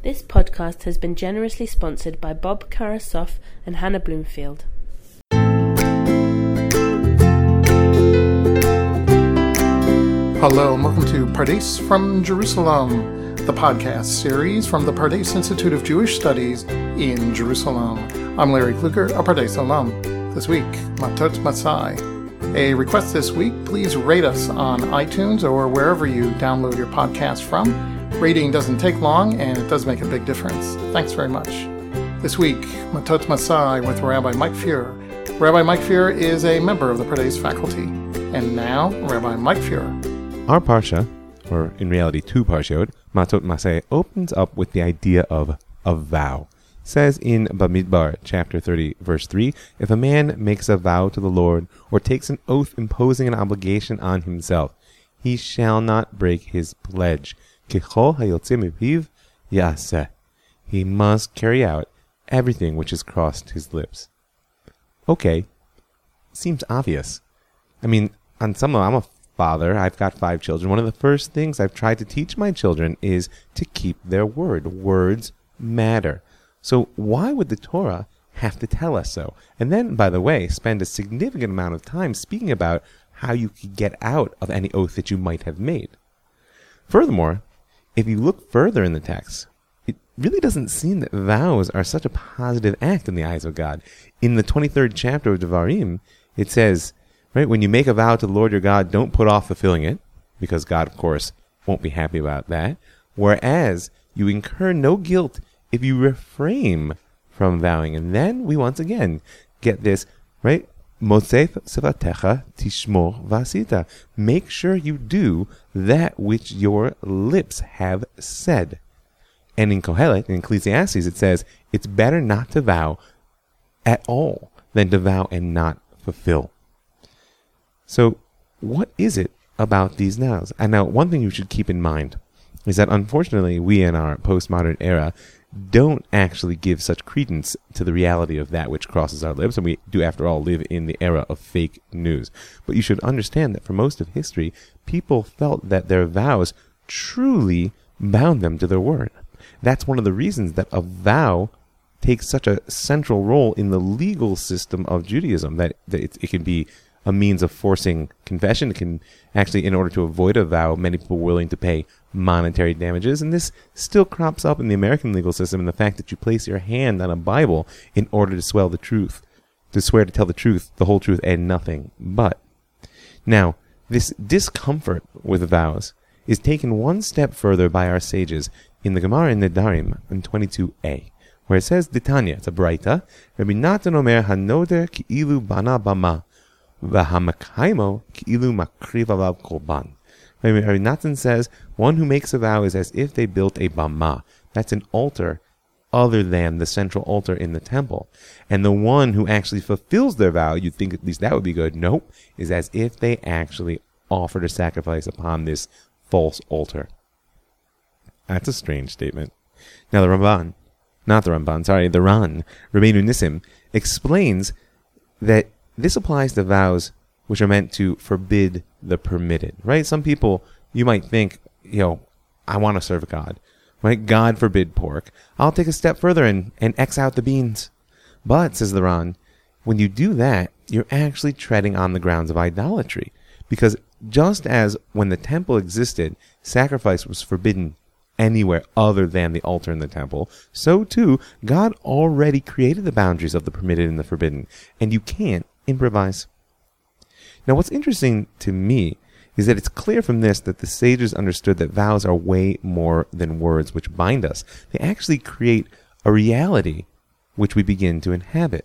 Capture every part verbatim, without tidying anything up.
This podcast has been generously sponsored by Bob Karasoff and Hannah Bloomfield. Hello and welcome to Pardes from Jerusalem, the podcast series from the Pardes Institute of Jewish Studies in Jerusalem. I'm Larry Kluger, a Pardes alum. This week, Matot Masai. A request this week, please rate us on iTunes or wherever you download your podcast from. Rating doesn't take long and it does make a big difference. Thanks very much. This week, Matot Masai with Rabbi Mike Feuer. Rabbi Mike Feuer is a member of the Pardes faculty. And now, Rabbi Mike Feuer. Our parsha, or in reality two parshot, Matot Masai, opens up with the idea of a vow. It says in Bamidbar, chapter thirty, verse three, if a man makes a vow to the Lord, or takes an oath imposing an obligation on himself, he shall not break his pledge. Kichol hayotze mipiv yaseh. He must carry out everything which has crossed his lips. Okay, seems obvious. I mean, on some level, I'm a father, I've got five children. One of the first things I've tried to teach my children is to keep their word. Words matter. So why would the Torah have to tell us so? And then, by the way, spend a significant amount of time speaking about how you could get out of any oath that you might have made. Furthermore, if you look further in the text, it really doesn't seem that vows are such a positive act in the eyes of God. In the twenty-third chapter of Devarim, it says, right, when you make a vow to the Lord your God, don't put off fulfilling it, because God, of course, won't be happy about that. Whereas you incur no guilt if you refrain from vowing. And then we once again get this, right? Mosef sevatecha tishmor vasita. Make sure you do that which your lips have said. And in Kohelet, in Ecclesiastes, it says, it's better not to vow at all than to vow and not fulfill. So, what is it about these vows? And now, one thing you should keep in mind is that, unfortunately, we in our postmodern era don't actually give such credence to the reality of that which crosses our lips, and we do, after all, live in the era of fake news. But you should understand that for most of history, people felt that their vows truly bound them to their word. That's one of the reasons that a vow takes such a central role in the legal system of Judaism, that, that it, it can be a means of forcing confession. It can actually, in order to avoid a vow, many people are willing to pay monetary damages. And this still crops up in the American legal system in the fact that you place your hand on a Bible in order to swear the truth, to swear to tell the truth, the whole truth, and nothing but. Now, this discomfort with vows is taken one step further by our sages in the Gemara in Nedarim in twenty-two a, where it says, Ditanya, it's a Braita, Rabbi Natan Omer hanoder ki'ilu bana bama, v'hamakaimo ki'ilu makriv alav korban. Rabbi Natan says, one who makes a vow is as if they built a bama. That's an altar other than the central altar in the temple. And the one who actually fulfills their vow, you'd think at least that would be good. Nope, is as if they actually offered a sacrifice upon this false altar. That's a strange statement. Now the Ramban, not the Ramban, sorry, the Ran, Rabbeinu Nissim, explains that this applies to vows which are meant to forbid the permitted, right? Some people, you might think, you know, I want to serve God, right? God forbid pork. I'll take a step further and, and X out the beans. But, says the Ran, when you do that, you're actually treading on the grounds of idolatry. Because just as when the temple existed, sacrifice was forbidden anywhere other than the altar in the temple, so too, God already created the boundaries of the permitted and the forbidden, and you can't improvise. Now, what's interesting to me is that it's clear from this that the sages understood that vows are way more than words which bind us. They actually create a reality which we begin to inhabit.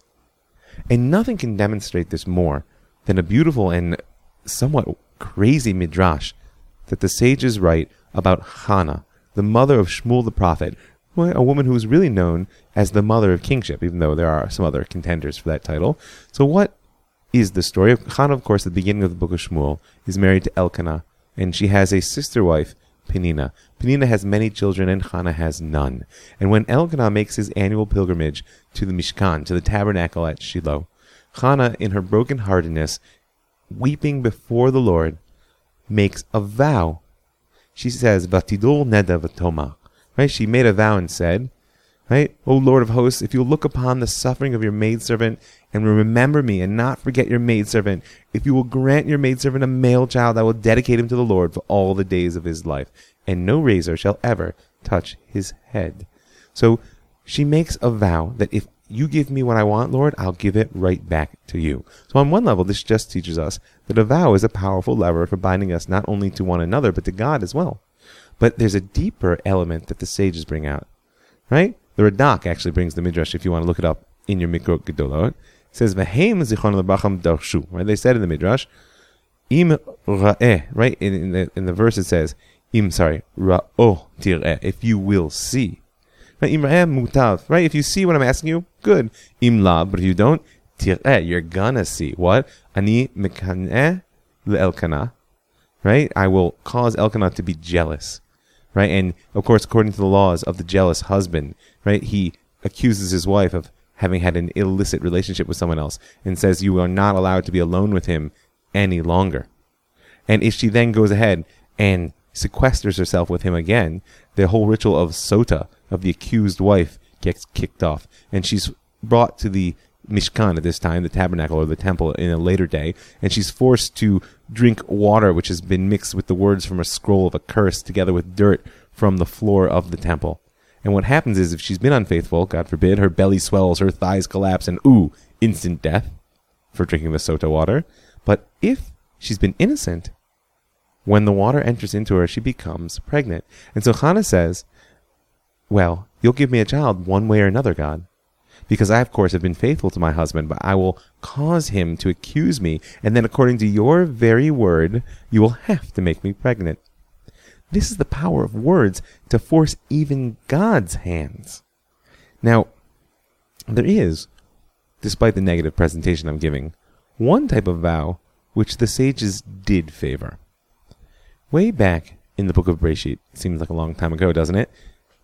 And nothing can demonstrate this more than a beautiful and somewhat crazy midrash that the sages write about Hannah, the mother of Shmuel the prophet, a woman who is really known as the mother of kingship, even though there are some other contenders for that title. So what is the story of Hannah? Of course, at the beginning of the book of Shmuel, is married to Elkanah, and she has a sister wife, Penina. Penina has many children, and Hannah has none. And when Elkanah makes his annual pilgrimage to the Mishkan, to the tabernacle at Shiloh, Hannah, in her brokenheartedness, weeping before the Lord, makes a vow. She says, Vatidul neda v'toma, Right? She made a vow and said, right, O Lord of hosts, if you'll look upon the suffering of your maidservant and will remember me and not forget your maidservant, if you will grant your maidservant a male child, I will dedicate him to the Lord for all the days of his life, and no razor shall ever touch his head. So she makes a vow that if you give me what I want, Lord, I'll give it right back to you. So on one level, this just teaches us that a vow is a powerful lever for binding us not only to one another, but to God as well. But there's a deeper element that the sages bring out, right? The Radak actually brings the Midrash, if you want to look it up in your Mikrot Gedolot. It says, V'heim zichron lebracham darshu. Right? They said in the Midrash, Im ra'eh. Right? In, in, the, in the verse it says, Im, sorry, ra'o tir'eh. If you will see. Right? Im ra'eh mutav. Right? If you see what I'm asking you, good. Im la. But if you don't, tir'eh. You're gonna see. What? Ani mekaneh le'elkanah. Right? I will cause Elkanah to be jealous. Right? And, of course, according to the laws of the jealous husband, right, he accuses his wife of having had an illicit relationship with someone else and says you are not allowed to be alone with him any longer. And if she then goes ahead and sequesters herself with him again, the whole ritual of sota, of the accused wife, gets kicked off. And she's brought to the Mishkan at this time, the tabernacle or the temple in a later day, and she's forced to drink water which has been mixed with the words from a scroll of a curse together with dirt from the floor of the temple. And what happens is if she's been unfaithful, God forbid, her belly swells, her thighs collapse, and ooh, instant death for drinking the sota water. But if she's been innocent, when the water enters into her, she becomes pregnant. And so Hannah says, well, you'll give me a child one way or another, God. Because I, of course, have been faithful to my husband, but I will cause him to accuse me, and then according to your very word, you will have to make me pregnant. This is the power of words to force even God's hands. Now, there is, despite the negative presentation I'm giving, one type of vow which the sages did favor. Way back in the book of Breshit, seems like a long time ago, doesn't it?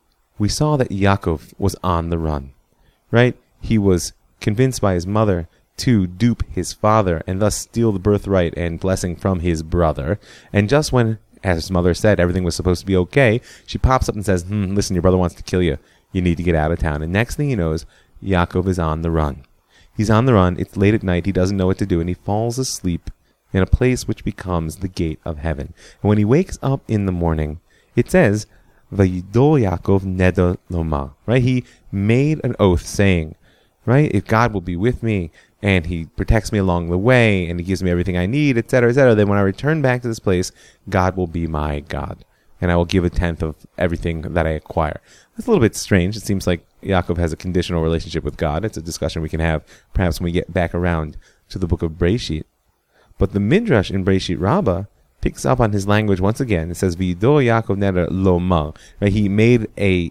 We saw that Yaakov was on the run. Right? He was convinced by his mother to dupe his father and thus steal the birthright and blessing from his brother. And just when, as his mother said, everything was supposed to be okay, she pops up and says, hmm, listen, your brother wants to kill you. You need to get out of town. And next thing he knows, Yaakov is on the run. He's on the run. It's late at night. He doesn't know what to do. And he falls asleep in a place which becomes the gate of heaven. And when he wakes up in the morning, it says, Vayidol Yaakov neder lomar. Right? He made an oath saying, right, if God will be with me and he protects me along the way and he gives me everything I need, et cetera, et cetera, then when I return back to this place, God will be my God. And I will give a tenth of everything that I acquire. That's a little bit strange. It seems like Yaakov has a conditional relationship with God. It's a discussion we can have perhaps when we get back around to the book of Breshit. But the Midrash in Breshit Rabbah picks up on his language once again. It says, V'yidor Yaakov neder lomar. Right? He made a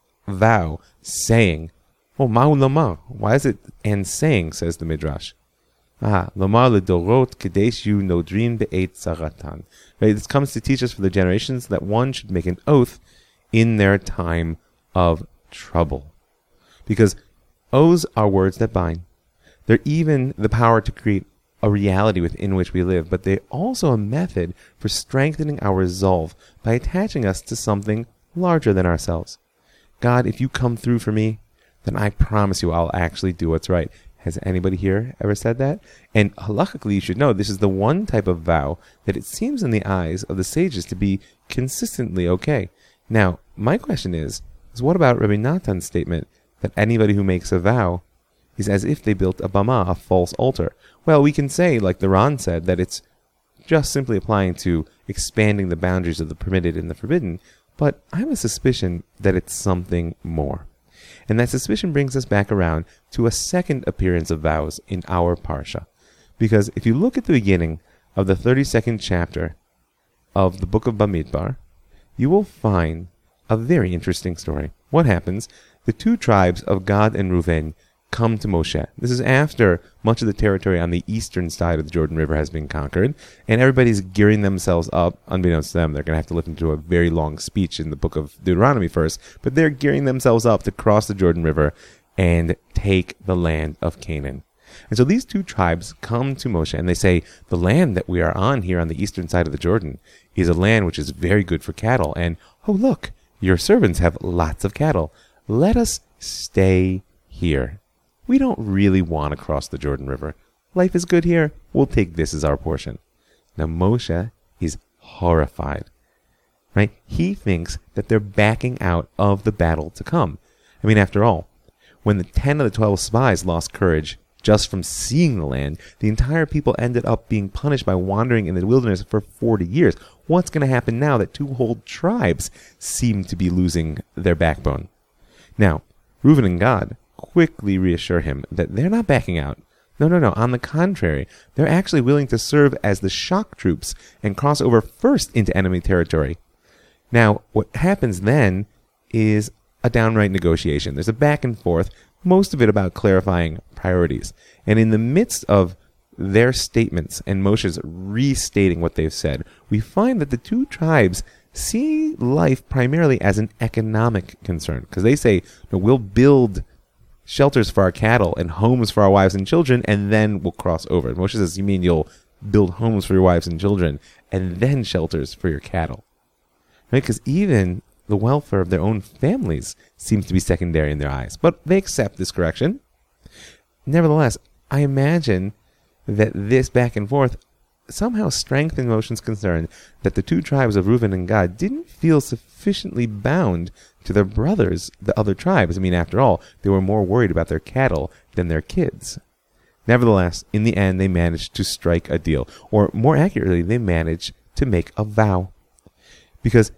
vow saying, oh, ma'u lomar. Why is it and saying, says the Midrash. Ah, lomar ledorot kadesh yu nodrin be'et zaratan. Right? This comes to teach us for the generations that one should make an oath in their time of trouble. Because oaths are words that bind. They're even the power to create a reality within which we live, but they're also a method for strengthening our resolve by attaching us to something larger than ourselves. God, if you come through for me, then I promise you I'll actually do what's right. Has anybody here ever said that? And halakhically, you should know this is the one type of vow that it seems in the eyes of the sages to be consistently okay. Now, my question is, is what about Rabbi Natan's statement that anybody who makes a vow is as if they built a bama, a false altar? Well, we can say, like the Ran said, that it's just simply applying to expanding the boundaries of the permitted and the forbidden, but I have a suspicion that it's something more. And that suspicion brings us back around to a second appearance of vows in our Parsha. Because if you look at the beginning of the thirty-second chapter of the book of Bamidbar, you will find a very interesting story. What happens? The two tribes of Gad and Reuven come to Moshe. This is after much of the territory on the eastern side of the Jordan River has been conquered, and everybody's gearing themselves up. Unbeknownst to them, they're going to have to listen to a very long speech in the book of Deuteronomy first, but they're gearing themselves up to cross the Jordan River and take the land of Canaan. And so these two tribes come to Moshe and they say, the land that we are on here on the eastern side of the Jordan is a land which is very good for cattle, and oh look, Your servants have lots of cattle. Let us stay here. We don't really want to cross the Jordan River. Life is good here. We'll take this as our portion. Now Moshe is horrified. Right? He thinks that they're backing out of the battle to come. I mean, after all, when the ten of the twelve spies lost courage just from seeing the land, the entire people ended up being punished by wandering in the wilderness for forty years. What's going to happen now that two whole tribes seem to be losing their backbone? Now, Reuben and Gad quickly reassure him that they're not backing out. No, no, no. On the contrary, they're actually willing to serve as the shock troops and cross over first into enemy territory. Now, what happens then is a downright negotiation. There's a back and forth, most of it about clarifying priorities. And in the midst of their statements and Moshe's restating what they've said, we find that the two tribes see life primarily as an economic concern. Because they say, no, we'll build shelters for our cattle and homes for our wives and children, and then we'll cross over. Moshe says, you mean you'll build homes for your wives and children and then shelters for your cattle? Right? Because even the welfare of their own families seems to be secondary in their eyes. But they accept this correction. Nevertheless, I imagine that this back and forth somehow strengthened Moshe's concern that the two tribes of Reuben and Gad didn't feel sufficiently bound to their brothers, the other tribes. I mean, after all, they were more worried about their cattle than their kids. Nevertheless, in the end, they managed to strike a deal. Or more accurately, they managed to make a vow. Because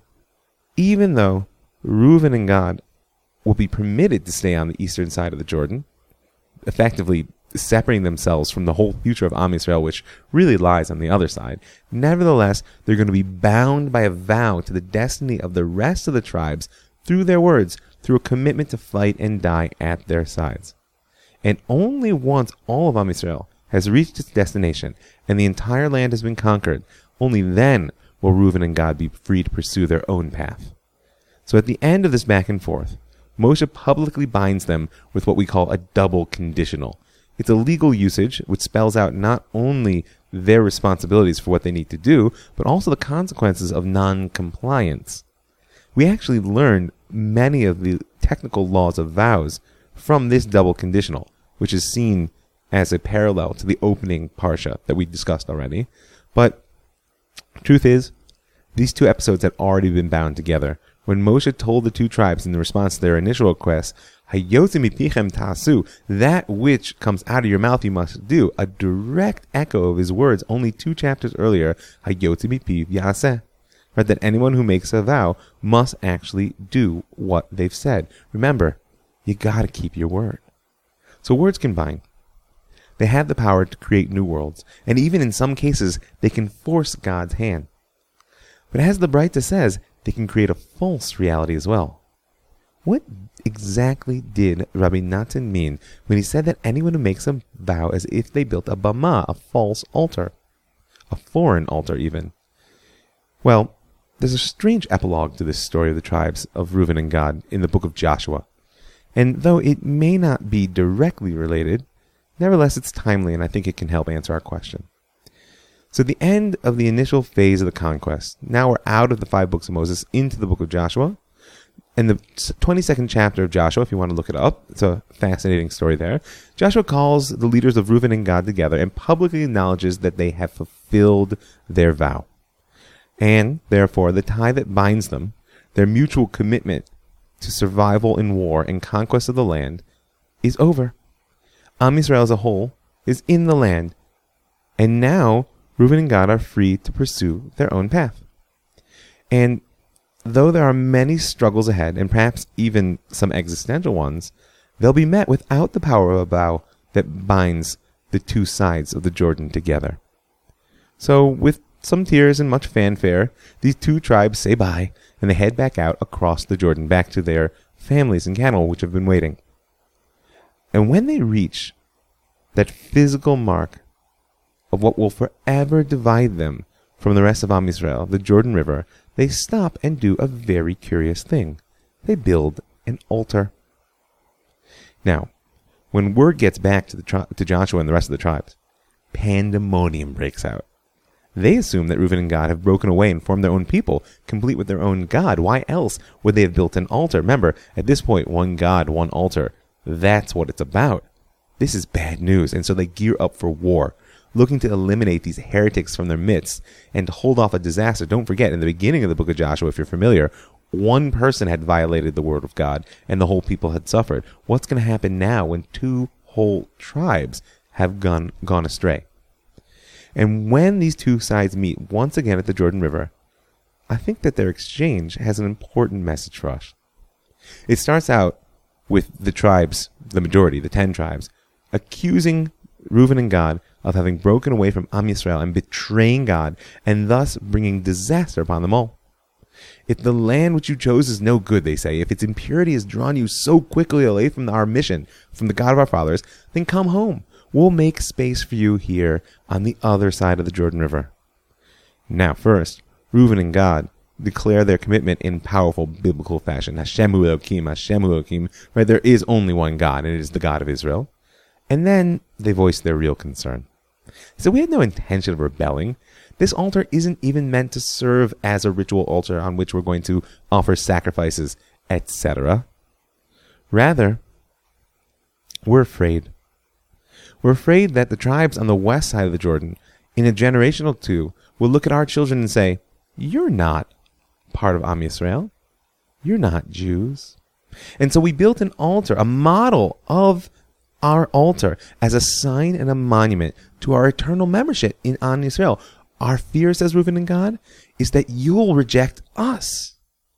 even though Reuben and Gad will be permitted to stay on the eastern side of the Jordan, effectively separating themselves from the whole future of Am Yisrael, which really lies on the other side, nevertheless, they're going to be bound by a vow to the destiny of the rest of the tribes through their words, through a commitment to fight and die at their sides. And only once all of Am Yisrael has reached its destination and the entire land has been conquered, only then will Reuben and Gad be free to pursue their own path. So at the end of this back and forth, Moshe publicly binds them with what we call a double conditional. It's a legal usage which spells out not only their responsibilities for what they need to do, but also the consequences of non-compliance. We actually learned many of the technical laws of vows from this double conditional, which is seen as a parallel to the opening parsha that we discussed already. But truth is, these two episodes had already been bound together. When Moshe told the two tribes in response to their initial request, Hayotze mipichem ta'asu, that which comes out of your mouth you must do, a direct echo of his words only two chapters earlier, Hayotze mipiv yaseh, right, that anyone who makes a vow must actually do what they've said. Remember, you gotta keep your word. So words can bind. They have the power to create new worlds, and even in some cases, they can force God's hand. But as the Breita says, they can create a false reality as well. What exactly did Rabbi Natan mean when he said that anyone who makes a vow as if they built a bama, a false altar, a foreign altar even? Well, there's a strange epilogue to this story of the tribes of Reuben and Gad in the book of Joshua. And though it may not be directly related, nevertheless it's timely and I think it can help answer our question. So at the end of the initial phase of the conquest, now we're out of the five books of Moses into the book of Joshua. In the twenty-second chapter of Joshua, if you want to look it up, it's a fascinating story there. Joshua calls the leaders of Reuben and Gad together and publicly acknowledges that they have fulfilled their vow. And, therefore, the tie that binds them, their mutual commitment to survival in war and conquest of the land, is over. Am Yisrael as a whole is in the land, and now Reuben and Gad are free to pursue their own path. And though there are many struggles ahead, and perhaps even some existential ones, they'll be met without the power of a vow that binds the two sides of the Jordan together. So, with some tears and much fanfare, these two tribes say bye, and they head back out across the Jordan, back to their families and cattle which have been waiting. And when they reach that physical mark of what will forever divide them from the rest of Am Yisrael, the Jordan River, they stop and do a very curious thing. They build an altar. Now, when word gets back to, the tri- to Joshua and the rest of the tribes, pandemonium breaks out. They assume that Reuben and Gad have broken away and formed their own people, complete with their own God. Why else would they have built an altar? Remember, at this point, one God, one altar. That's what it's about. This is bad news, and so they gear up for war, looking to eliminate these heretics from their midst and to hold off a disaster. Don't forget, in the beginning of the book of Joshua, if you're familiar, one person had violated the word of God, and the whole people had suffered. What's going to happen now when two whole tribes have gone gone astray? And when these two sides meet once again at the Jordan River, I think that their exchange has an important message for us. It starts out with the tribes, the majority, the ten tribes, accusing Reuben and Gad of having broken away from Am Yisrael and betraying God, and thus bringing disaster upon them all. If the land which you chose is no good, they say, if its impurity has drawn you so quickly away from our mission, from the God of our fathers, then come home. We'll make space for you here on the other side of the Jordan River. Now, first, Reuben and Gad declare their commitment in powerful biblical fashion. Hashem hu Elokim, Hashem hu Elokim, right? There is only one God, and it is the God of Israel. And then they voice their real concern. So we had no intention of rebelling. This altar isn't even meant to serve as a ritual altar on which we're going to offer sacrifices, et cetera. Rather, we're afraid. We're afraid that the tribes on the west side of the Jordan, in a generation or two, will look at our children and say, you're not part of Am Yisrael. You're not Jews. And so we built an altar, a model of our altar, as a sign and a monument to our eternal membership in Am Yisrael. Our fear, says Reuben and Gad, is that you'll reject us.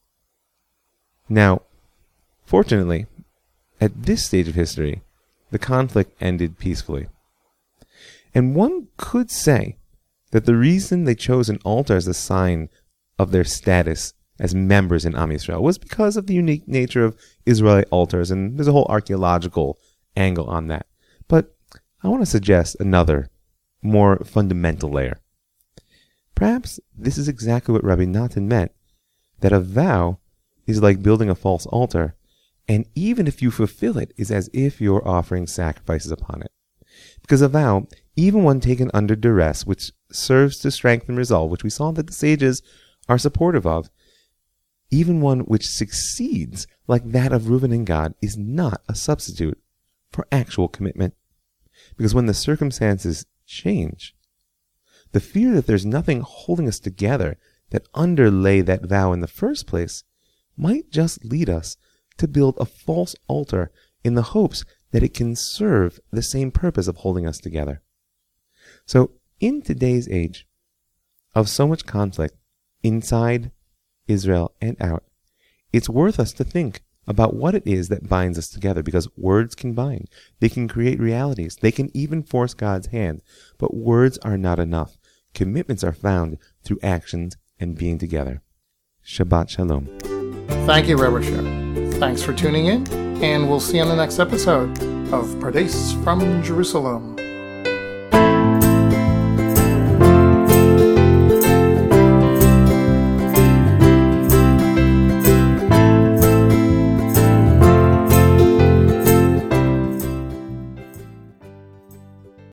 Now, fortunately, at this stage of history, the conflict ended peacefully. And one could say that the reason they chose an altar as a sign of their status as members in Am Yisrael was because of the unique nature of Israeli altars, and there's a whole archaeological angle on that. But I want to suggest another, more fundamental layer. Perhaps this is exactly what Rabbi Natan meant, that a vow is like building a false altar, and even if you fulfill it, is as if you're offering sacrifices upon it. Because a vow, even one taken under duress, which serves to strengthen resolve, which we saw that the sages are supportive of, even one which succeeds, like that of Reuben and Gad, is not a substitute for actual commitment. Because when the circumstances change, the fear that there's nothing holding us together that underlay that vow in the first place might just lead us to build a false altar in the hopes that it can serve the same purpose of holding us together. So, in today's age of so much conflict inside Israel and out, it's worth us to think about what it is that binds us together, because words can bind. They can create realities. They can even force God's hand. But words are not enough. Commitments are found through actions and being together. Shabbat Shalom. Thank you, Rabbi Sher. Thanks for tuning in, and we'll see you on the next episode of Pardes from Jerusalem.